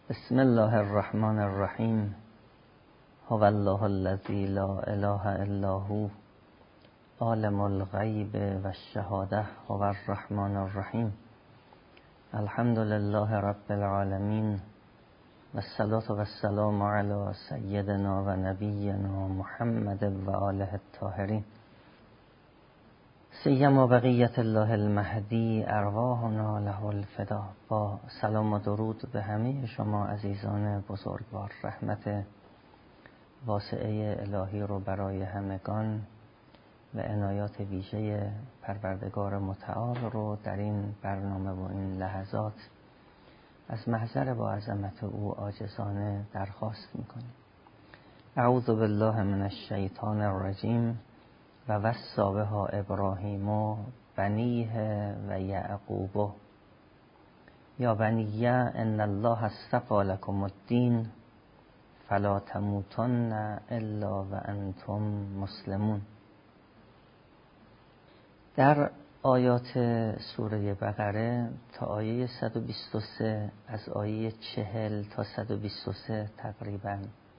بسم الله الرحمن الرحیم. هو الله الذی لا اله الا هو عالم الغیب و الشهاده هو الرحمن الرحیم. الحمد لله رب العالمین و الصلاة و السلام علی سیدنا و نبینا محمد و آله الطاهرین. سیما بقیت الله المهدی ارواحنا له الفدا. با سلام و درود به همه شما عزیزان بزرگوار، رحمت واسعه الهی رو برای همگان و عنایات ویژه پروردگار متعال رو در این برنامه و این لحظات از محضر با عظمت او عاجزانه درخواست میکنیم. اعوذ بالله من الشیطان الرجیم. و وصی بها ابراهیم و بنیه و یعقوب یا بنی ان الله اصطفی لکم الدین فلا تموتن الا و انتم مسلمون. در آیات سوره بقره تا آیه 123 از آیه 40 تا 123 تقریباً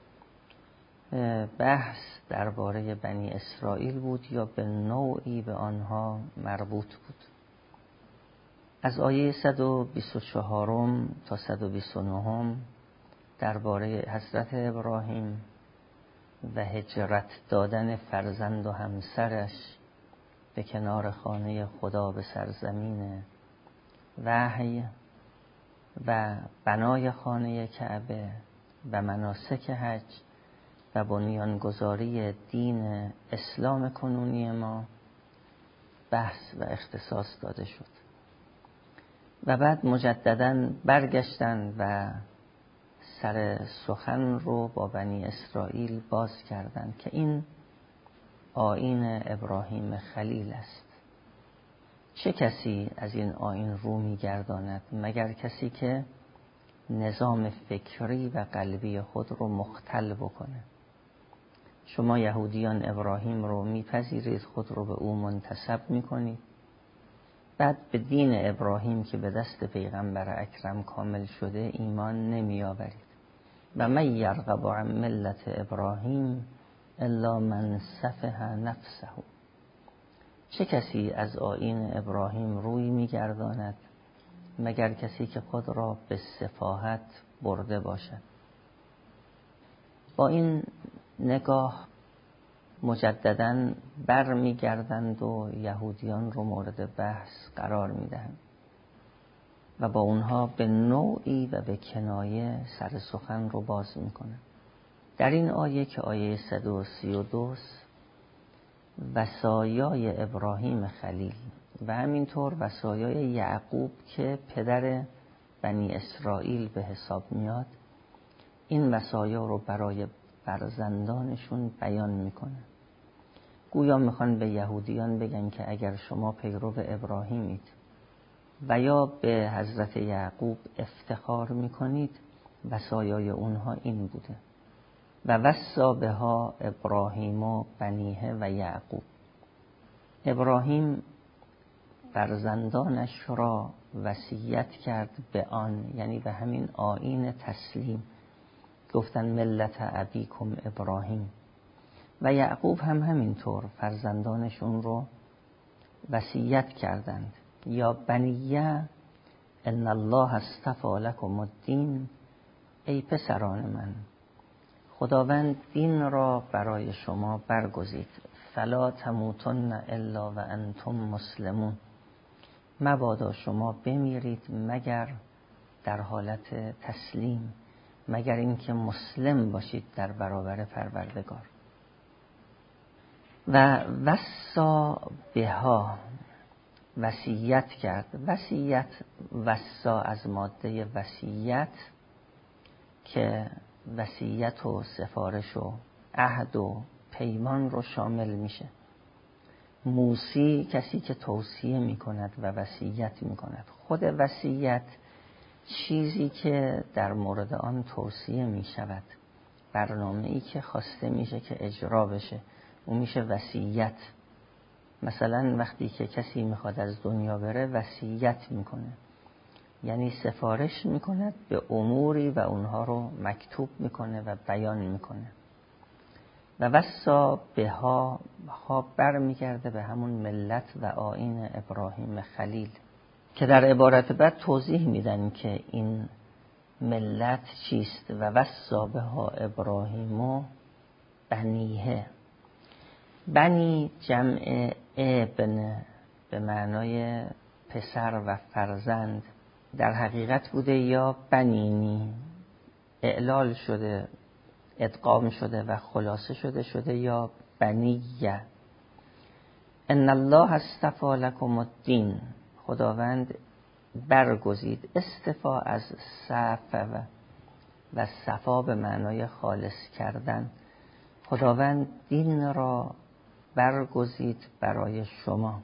بحث درباره بنی اسرائیل بود یا به نوعی به آنها مربوط بود. از آیه 124 تا 129 درباره حضرت ابراهیم و هجرت دادن فرزند و همسرش به کنار خانه خدا به سرزمین وحی و بنای خانه کعبه و مناسک حج و بنیانگذاری دین اسلام کنونی ما بحث و اختصاص داده شد و بعد مجدداً برگشتن و سر سخن رو با بنی اسرائیل باز کردند که این آیین ابراهیم خلیل است. چه کسی از این آیین رو می‌گرداند مگر کسی که نظام فکری و قلبی خود رو مختل بکنه. شما یهودیان ابراهیم رو میپذیرید، خود رو به او منتسب میکنید، بعد به دین ابراهیم که به دست پیغمبر اکرم کامل شده ایمان نمیآورید. و من یرغب عن ملت ابراهیم الا من سفه نفسه. چه کسی از آیین ابراهیم روی میگرداند مگر کسی که خود را به سفاهت برده باشد. با این نگاه مجدداً بر میگردند و یهودیان رو مورد بحث قرار میدهند و با اونها به نوعی و به کنایه سر سخن رو باز میکنند. در این آیه که آیه 132 وصایای ابراهیم خلیل و همینطور وصایای یعقوب که پدر بنی اسرائیل به حساب میاد، این وصایا رو برای فرزندانشون بیان میکنه. گویا میخوان به یهودیان بگن که اگر شما پیرو ابراهیمید و یا به حضرت یعقوب افتخار میکنید، وصایای اونها این بوده. و وصی بها ابراهیم و بنیه و یعقوب. ابراهیم فرزندانش را وصیت کرد به آن، یعنی به همین آیین تسلیم، گفتن ملت ابیکم ابراهیم. و یعقوب هم همینطور فرزندانشون رو وصیت کردند. یا بنیه ان الله اصطفی لکم الدین. ای پسران من، خداوند دین را برای شما برگزید. فلا تموتن الا و انتم مسلمون. مبادا شما بمیرید مگر در حالت تسلیم، مگر اینکه مسلم باشید در برابر پروردگار. و وصی بها، وصیت کرد. وصی از ماده وصیت که وصیت و سفارش و عهد و پیمان رو شامل میشه. موسی کسی که توصیه میکند و وصیت میکند. خود وصیت چیزی که در مورد آن توصیه میشود، برنامه‌ای که خواسته میشه که اجرا بشه، اون میشه وصیت. مثلا وقتی که کسی میخواد از دنیا بره وصیت میکنه. یعنی سفارش میکند به اموری و اونها رو مکتوب میکنه و بیان میکنه. و وصا بها بر میگرده به همون ملت و آیین ابراهیم خلیل که در عبارت بعد توضیح میدن که این ملت چیست. و وصا بها ابراهیم و بنیه. بنی جمع ابن به معنای پسر و فرزند در حقیقت بوده، یا بنینی اعلال شده ادغام شده و خلاصه شده یا بنیه. ان الله اصطفی لکم الدین، خداوند برگزید. استفا از صفا و صفا به معنای خالص کردن. خداوند دین را برگزید برای شما.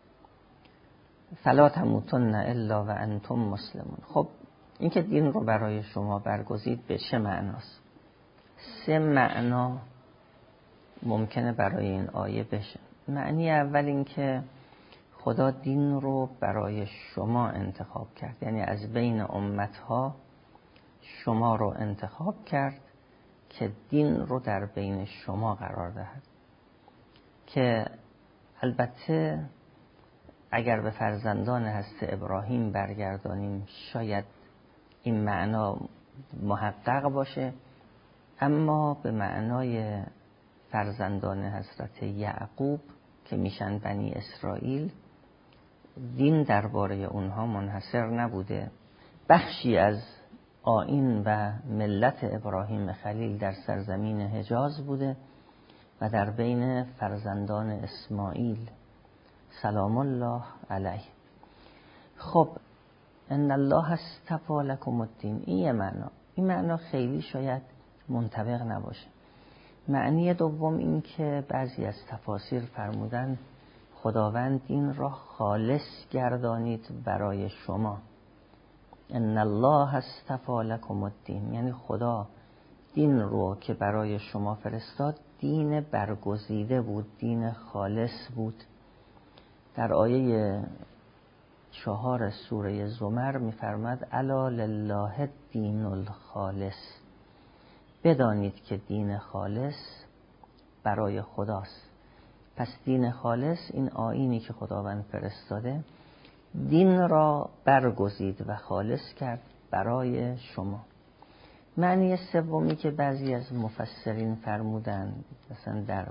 فلا تموتن الا و انتم مسلمون. خب این که دین رو برای شما برگزید به چه معناست؟ 3 معنا ممکنه برای این آیه بشه. معنی اول این که خدا دین رو برای شما انتخاب کرد، یعنی از بین امتها شما رو انتخاب کرد که دین رو در بین شما قرار دهد. که البته اگر به فرزندان حضرت ابراهیم برگردانیم شاید این معنا محقق باشه، اما به معنای فرزندان حضرت یعقوب که میشن بنی اسرائیل، دین درباره اونها منحصر نبوده. بخشی از آیین و ملت ابراهیم خلیل در سرزمین حجاز بوده و در بین فرزندان اسماعیل سلام الله علیه. خب ان الله اصطفی لکم الدین، این معنا خیلی شاید منطبق نباشه. معنی دوم این که بعضی از تفاسیر فرمودن خداوند دین را خالص گردانید برای شما. ان الله اصطفی لکم الدین، یعنی خدا دین رو که برای شما فرستاد دین برگزیده بود، دین خالص بود. در آیه 4 سوره زمر می‌فرماد الا لله الدین الخالص، بدانید که دین خالص برای خداست. پس دین خالص این آیینی که خداوند فرستاده دین را برگزید و خالص کرد برای شما. معنی سومی که بعضی از مفسرین فرمودن، مثلا در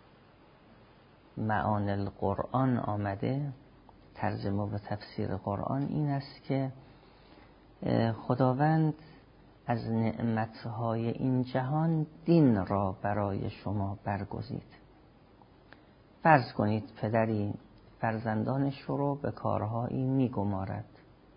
معانی القرآن آمده، ترجمه و تفسیر قرآن، این است که خداوند از نعمتهای این جهان دین را برای شما برگزید. فرض کنید پدری فرزندانش رو به کارهایی میگمارد.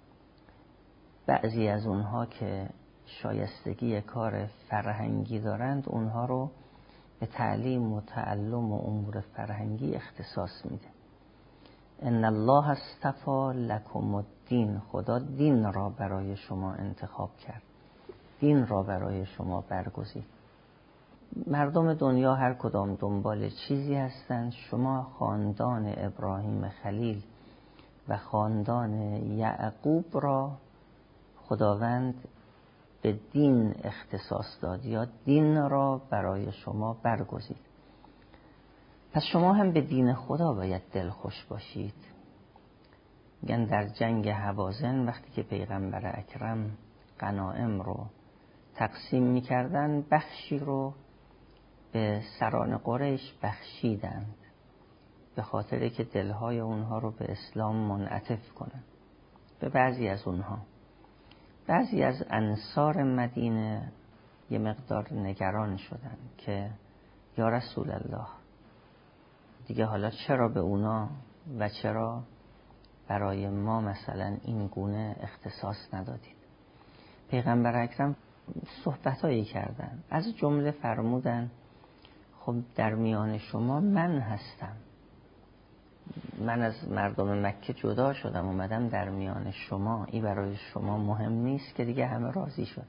بعضی از اونها که شایستگی کار فرهنگی دارند اونها رو به تعلیم و تعلم و امور فرهنگی اختصاص میده. ان الله اصطفی لکم الدین، خدا دین را برای شما انتخاب کرد، دین را برای شما برگزید. مردم دنیا هر کدام دنبال چیزی هستند. شما خاندان ابراهیم خلیل و خاندان یعقوب را خداوند به دین اختصاص داد یا دین را برای شما برگزید. پس شما هم به دین خدا باید دلخوش باشید. میگن در جنگ هوازن وقتی که پیغمبر اکرم غنایم رو تقسیم میکردن، بخشی رو به سران قریش بخشیدند به خاطر که دلهای اونها رو به اسلام منعطف کنند. به بعضی از اونها، بعضی از انصار مدینه یه مقدار نگران شدن که یا رسول الله دیگه حالا چرا به اونا و چرا برای ما مثلا این گونه اختصاص ندادید؟ پیغمبر اکرم صحبتایی کردن، از جمله فرمودن خب در میان شما من هستم، من از مردم مکه جدا شدم اومدم در میان شما، این برای شما مهم نیست که دیگه همه راضی شدن.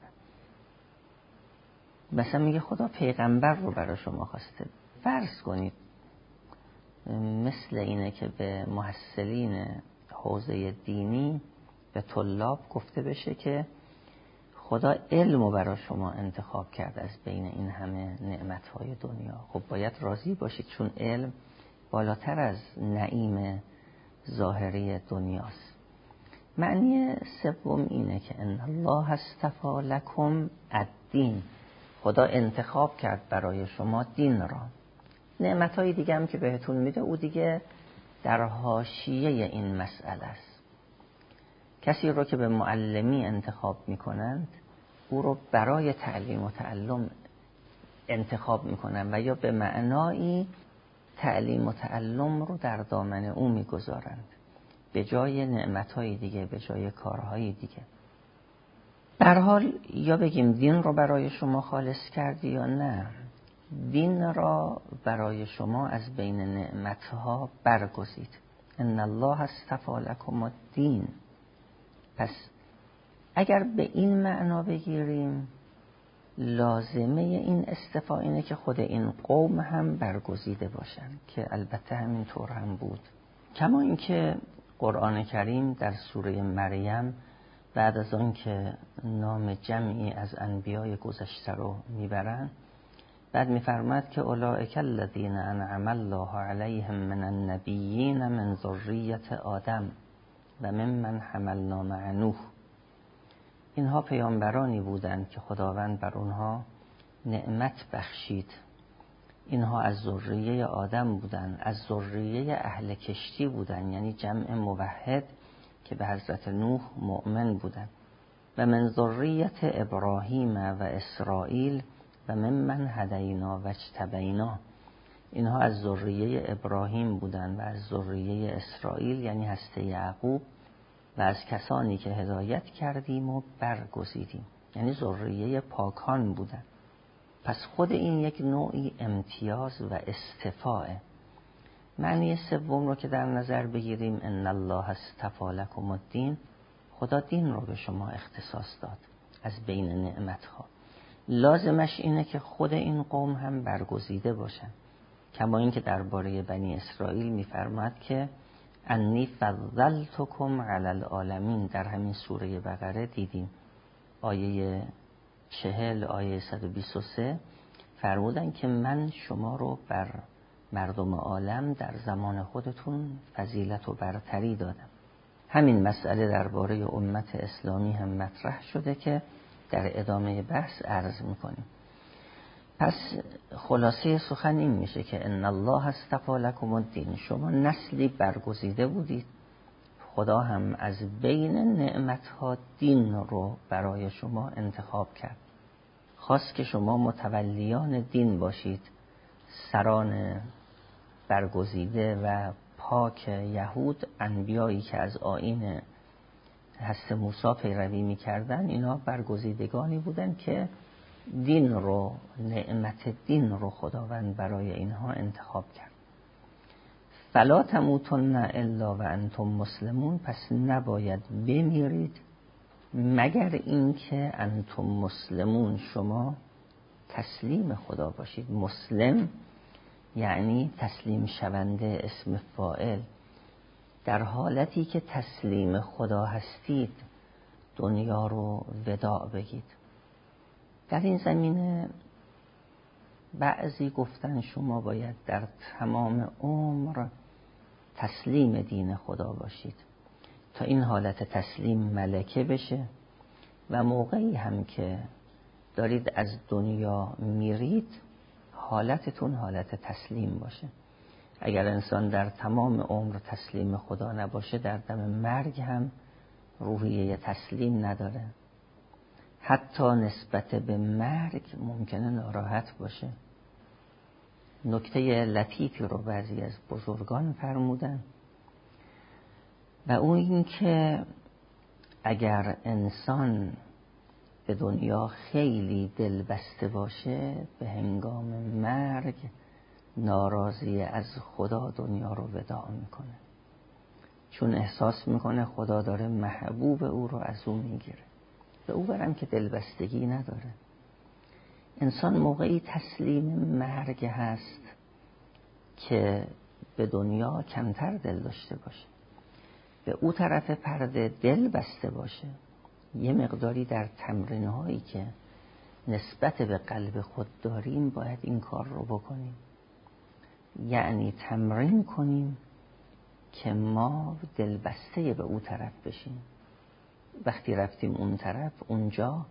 مثلا میگه خدا پیغمبر رو برای شما خواسته. فرض کنید مثل اینه که به محصلین حوزه دینی به طلاب گفته بشه که خدا علم رو برای شما انتخاب کرده از بین این همه نعمتهای دنیا. خب باید راضی باشید چون علم بالاتر از نعیم ظاهری دنیاست. معنی سوم اینه که ان الله اصطفی لکم الدین، خدا انتخاب کرد برای شما دین را. نعمتهای دیگه هم که بهتون میده او دیگه در حاشیه این مسئله است. کسی رو که به معلمی انتخاب میکنند او رو برای تعلیم و تعلم انتخاب میکنند و یا به معنایی تعلیم و تعلم رو در دامن او میگذارند به جای نعمتهای دیگه، به جای کارهای دیگه. در حال یا بگیم دین رو برای شما خالص کردی یا نه، دین را برای شما از بین نعمتها برگزید. ان الله اصطفی لکم الدین. پس اگر به این معنا بگیریم لازمه این اصطفا اینه که خود این قوم هم برگزیده باشن که البته همین طور هم بود. کما اینکه قرآن کریم در سوره مریم بعد از آن که نام جمعی از انبیای گذشته رو میبرن بعد میفرماد که اولئک الذین انعم الله علیهم من النبیین من ذریة آدم و ممن حملنا مع نوح. اینها پیامبرانی بودند که خداوند بر اونها نعمت بخشید. اینها از ذریه آدم بودند، از ذریه اهل کشتی بودند، یعنی جمع موحد که به حضرت نوح مؤمن بودند. و من ذریه ابراهیم و اسرائیل و ممن هدینا و اجتبینا. اینها از ذریه ابراهیم بودند و از ذریه اسرائیل یعنی حضرت یعقوب و از کسانی که هدایت کردیم و برگزیدیم، یعنی ذریه پاکان بودند. پس خود این یک نوعی امتیاز و استفاء. معنی سوم رو که در نظر بگیریم ان الله اصطفی لکم الدین، خدا دین رو به شما اختصاص داد از بین نعمتها. لازمش اینه که خود این قوم هم برگزیده باشن، کما این که درباره بنی اسرائیل میفرماد که انی فضلتکم علی العالمین. در همین سوره بقره دیدیم آیه 40 آیه 123 فرمودن که من شما رو بر مردم عالم در زمان خودتون فضیلت و برتری دادم. همین مسئله درباره امت اسلامی هم مطرح شده که در ادامه بحث عرض میکنیم. پس خلاصه سخن این میشه که ان الله اصطفی لکم الدین، شما نسلی برگزیده بودید، خدا هم از بین نعمتها دین رو برای شما انتخاب کرد. خواست که شما متولیان دین باشید، سران برگزیده و پاک یهود، انبیایی که از آیین حضرت موسی پیروی می‌کردن، اینا برگزیدگانی بودن که دین رو، نعمت دین رو خداوند برای اینها انتخاب کرد. فلا تموتن الا و انتم مسلمون، پس نباید بمیرید مگر اینکه انتم مسلمون، شما تسلیم خدا باشید. مسلم یعنی تسلیم شونده، اسم فاعل. در حالتی که تسلیم خدا هستید دنیا رو وداع بگید. در این زمینه بعضی گفتن شما باید در تمام عمر تسلیم دین خدا باشید تا این حالت تسلیم ملکه بشه و موقعی هم که دارید از دنیا میرید حالتتون حالت تسلیم باشه. اگر انسان در تمام عمر تسلیم خدا نباشه در دم مرگ هم روحیه تسلیم نداره، حتی نسبت به مرگ ممکنه ناراحت باشه. نکته لطیفی رو بعضی از بزرگان فرمودن و اون این که اگر انسان به دنیا خیلی دل بسته باشه به هنگام مرگ ناراضی از خدا دنیا رو وداع میکنه، چون احساس میکنه خدا داره محبوب او رو از او میگیره. به او برم که دلبستگی نداره. انسان موقعی تسلیم مرگ هست که به دنیا کمتر دل داشته باشه. به او طرف پرده دل بسته باشه، یه مقداری در تمرین‌هایی که نسبت به قلب خود داریم باید این کار رو بکنیم. یعنی تمرین کنیم که ما دل بسته به او طرف بشیم. وقتی رفتیم اون طرف، اونجا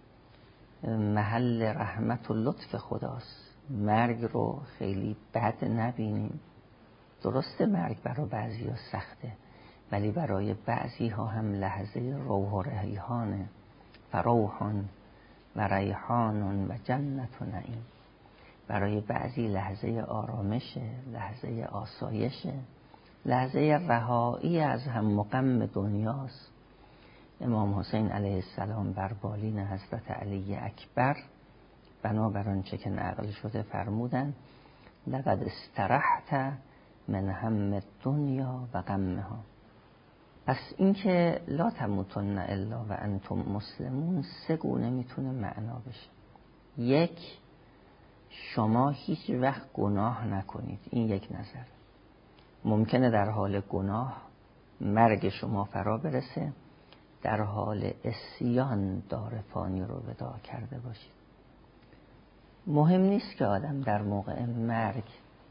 محل رحمت و لطف خداست. مرگ رو خیلی بد نبینیم. درسته مرگ برای بعضی ها سخته، ولی برای بعضی ها هم لحظه روح و ریحانه. فروحان و ریحان و جنت و نعیم. برای بعضی لحظه آرامشه، لحظه آسایشه، لحظه رهایی از هم و غم دنیاست. امام حسین علیه السلام بر بالین حضرت علی اکبر بنابر آنچه که نقل شده فرمودن لقد استرحت من هم الدنیا و غمها. پس این که لا تموتن الا و انتم مسلمون سه گونه میتونه معنا بشه. یک، شما هیچ وقت گناه نکنید. این یک نظر. ممکنه در حال گناه مرگ شما فرا برسه، در حال عصیان دار فانی رو وداع کرده باشید. مهم نیست که آدم در موقع مرگ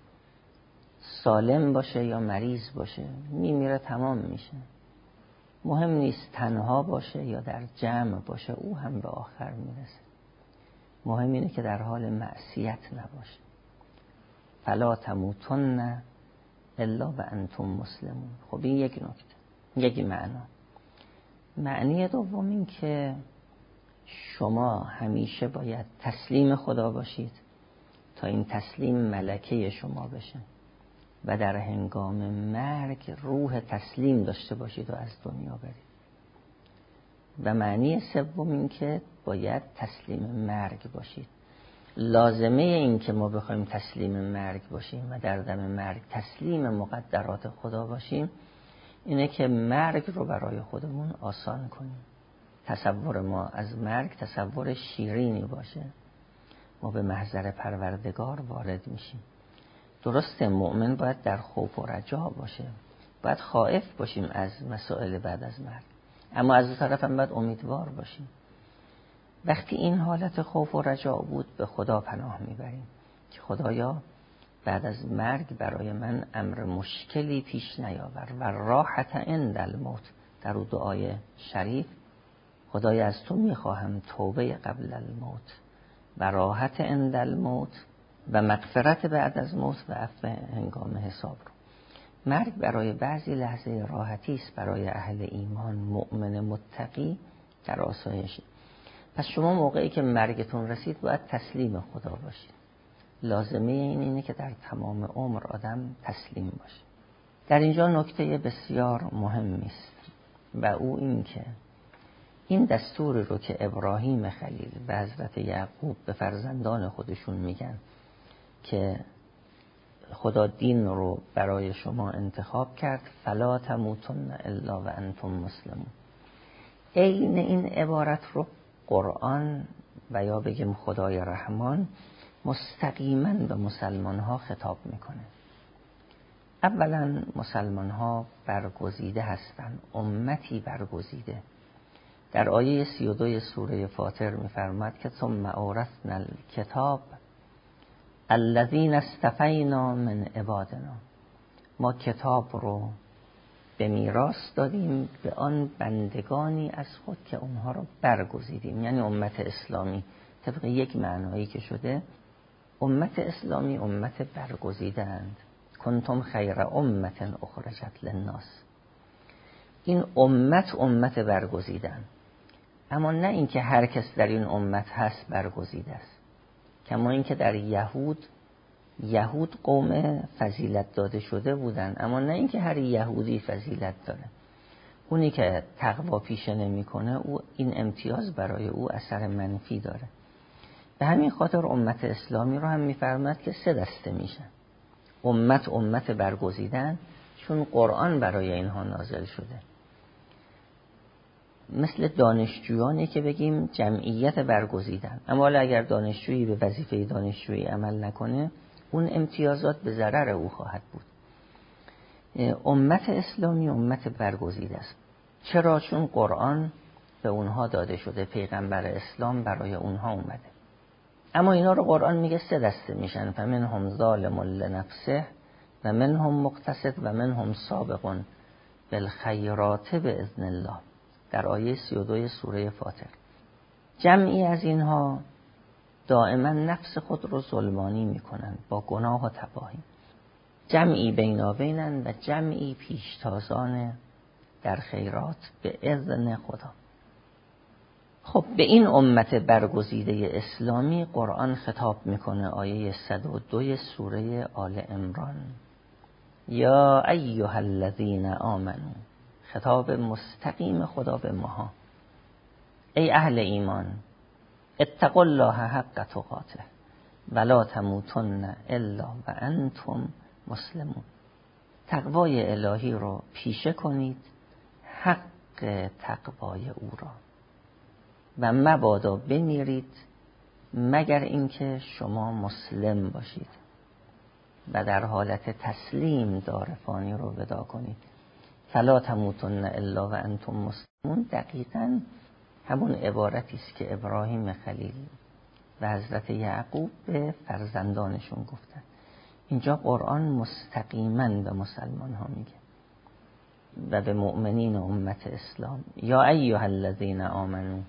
سالم باشه یا مریض باشه، میمیره تمام میشه. مهم نیست تنها باشه یا در جمع باشه، او هم به آخر میرسه. مهم اینه که در حال معصیت نباشه. فلا تموتن الا و انتم مسلمون. خب این یک نکته، یک معنا. معنی دوم این که شما همیشه باید تسلیم خدا باشید تا این تسلیم ملکه شما بشه و در هنگام مرگ روح تسلیم داشته باشید و از دنیا برید. و معنی سوم این که باید تسلیم مرگ باشید. لازمه این که ما بخوایم تسلیم مرگ باشیم و در دم مرگ تسلیم مقدرات خدا باشیم اینه که مرگ رو برای خودمون آسان کنیم. تصور ما از مرگ تصور شیرینی باشه. ما به محضر پروردگار وارد میشیم. درسته مؤمن باید در خوف و رجا باشه، باید خائف باشیم از مسائل بعد از مرگ، اما از اون طرف هم باید امیدوار باشیم. وقتی این حالت خوف و رجا بود به خدا پناه میبریم که خدایا بعد از مرگ برای من امر مشکلی پیش نیاور و راحت عند الموت. در اون دعای شریف خدایا از تو میخواهم توبه قبل الموت و راحت عند الموت و مغفرت بعد از موت و عفو هنگام حساب رو. مرگ برای بعضی لحظه راحتی است، برای اهل ایمان مؤمن متقی در آسایشی. پس شما موقعی که مرگتون رسید باید تسلیم خدا باشید. لازمه اینه که در تمام عمر آدم تسلیم باشه. در اینجا نکته بسیار مهمی است و او این که این دستور رو که ابراهیم خلیل و حضرت یعقوب به فرزندان خودشون میگن که خدا دین رو برای شما انتخاب کرد، فلا تموتن الا و انتم مسلمون. عین این عبارت رو قرآن و یا بگیم خدای رحمان مستقیما به مسلمان ها خطاب میکنه. اولا مسلمان ها برگزیده هستند، امتی برگزیده. در آیه 32 سوره فاطر میفرماد که ثم اورثنا الکتاب الذین اصطفینا من عبادنا. ما کتاب رو به میراث دادیم به آن بندگانی از خود که اونها رو برگزیدیم، یعنی امت اسلامی. طبق یک معنایی که شده امت اسلامی امت برگزیده اند. کنتم خیر امت اخرجت للناس. این امت برگزیدن، اما نه اینکه هر کس در این امت هست برگزیده است. کما اینکه در یهود قوم فضیلت داده شده بودن، اما نه اینکه هر یهودی فضیلت داره. اونی که تقوا پیشه نمیکنه او این امتیاز برای او اثر منفی داره. به همین خاطر امت اسلامی رو هم میفرماد که سه دسته میشن. امت برگزیدن، چون قرآن برای اینها نازل شده. مثل دانشجویانی که بگیم جمعیت برگزیدن، اما اگر دانشجویی به وظیفه دانشجویی عمل نکنه اون امتیازات به ضرر او خواهد بود. امت اسلامی امت برگزیده است. چرا؟ چون قرآن به اونها داده شده، پیغمبر اسلام برای اونها اومده. اما اینا رو قرآن میگه 3 دسته میشن، فمنهم ظالم لنفسه و منهم مقتصد و منهم سابق بالخیرات باذن الله، در آیه 32 سوره فاطر. جمعی از اینها دائما نفس خود رو ظلمانی میکنن با گناه و تباهی، جمعی بینابینن و جمعی پیشتازان در خیرات به اذن خدا. خب به این امت برگزیده اسلامی قرآن خطاب میکنه. آیه 102 سوره آل عمران، یا ایها الذین آمنو، خطاب مستقیم خدا به ماها، ای اهل ایمان، اتقوا الله حق تقاته ولا تموتن الا و انتم مسلمون. تقوای الهی رو پیشه کنید، حق تقوای او را، و مبادا بمیرید مگر اینکه شما مسلم باشید و در حالت تسلیم دار فانی رو ودا کنید. فلا تموتن الا و انتم مسلمون دقیقاً همون عبارتی است که ابراهیم خلیل و حضرت یعقوب به فرزندانشون گفتن. اینجا قرآن مستقیما به مسلمان ها میگه و به مؤمنین امت اسلام، یا ایها الذین آمنو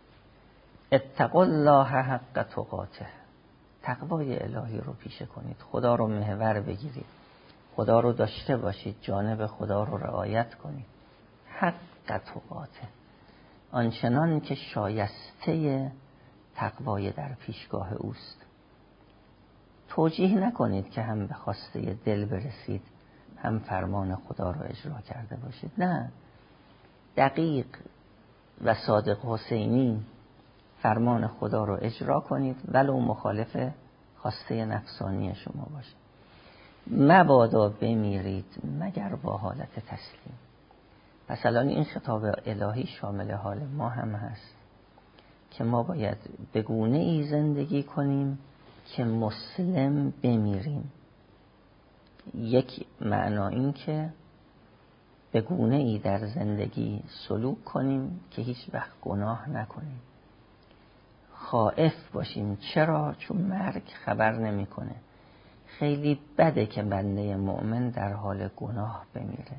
اتقوا الله حق تقاته، تقوای الهی رو پیشه کنید، خدا رو محور بگیرید، خدا رو داشته باشید، جانب خدا رو رعایت کنید. حق تقاته، آنچنان که شایسته تقوای در پیشگاه اوست. توجیه نکنید که هم به خواسته دل برسید هم فرمان خدا رو اجرا کرده باشید. نه، دقیق و صادق حسینی فرمان خدا رو اجرا کنید ولو مخالف خواسته نفسانی شما باشه. مبادا بمیرید مگر با حالت تسلیم. پس الان این خطاب الهی شامل حال ما هم هست که ما باید به گونه ای زندگی کنیم که مسلم بمیریم. یک معنا این که به گونه ای در زندگی سلوک کنیم که هیچ وقت گناه نکنیم. خائف باشیم. چرا؟ چون مرگ خبر نمیکنه. خیلی بده که بنده مؤمن در حال گناه بمیره،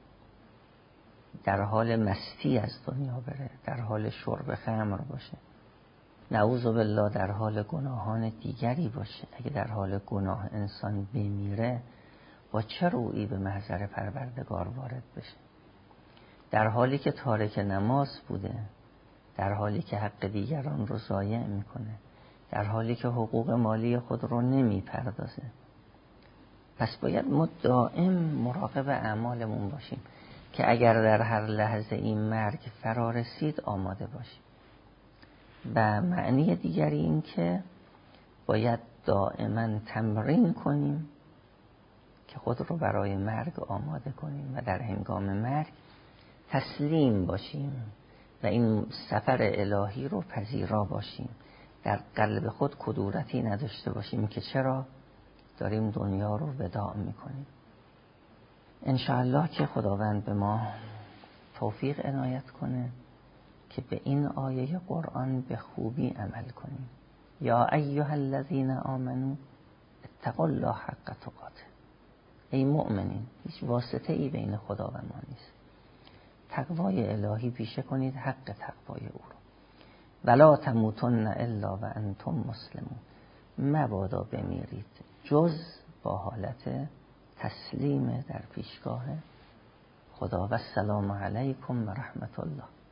در حال مستی از دنیا بره، در حال شرب خمر باشه، نعوذ بالله در حال گناهان دیگری باشه. اگه در حال گناه انسان بمیره با چه رویی به محضر پروردگار وارد بشه؟ در حالی که تارک نماز بوده، در حالی که حق دیگران رو ضایع میکنه، در حالی که حقوق مالی خود رو نمیپردازه. پس باید ما دائم مراقب اعمالمون باشیم که اگر در هر لحظه این مرگ فرا رسید آماده باشیم. و معنی دیگری این که باید دائما تمرین کنیم که خود رو برای مرگ آماده کنیم و در هنگام مرگ تسلیم باشیم و این سفر الهی رو پذیرا باشیم. در قلب خود کدورتی نداشته باشیم که چرا داریم دنیا رو وداع میکنیم. انشاءالله که خداوند به ما توفیق عنایت کنه که به این آیه قرآن به خوبی عمل کنیم. یا ایها الذین آمنو اتقوا الله حق تقاته. ای مؤمنین، هیچ واسطه ای بین خدا و ما نیست. تقوای الهی پیشه کنید، حق تقوای او رو. ولا تموتن الا و انتم مسلمون. مبادا بمیرید جز با حالت تسلیم در پیشگاه خدا. و السلام علیکم و رحمت الله.